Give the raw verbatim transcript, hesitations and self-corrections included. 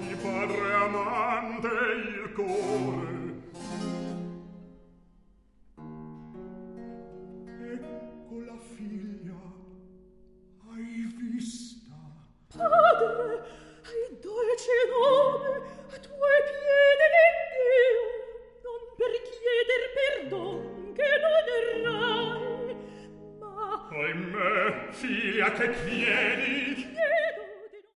di padre amante il cuore. Ecco la figlia, hai vista? Padre, hai dolce nome, a tuoi piedi l'Iddio, non per chieder perdon che non errai, ma... Ahimè, figlia, che chiedi?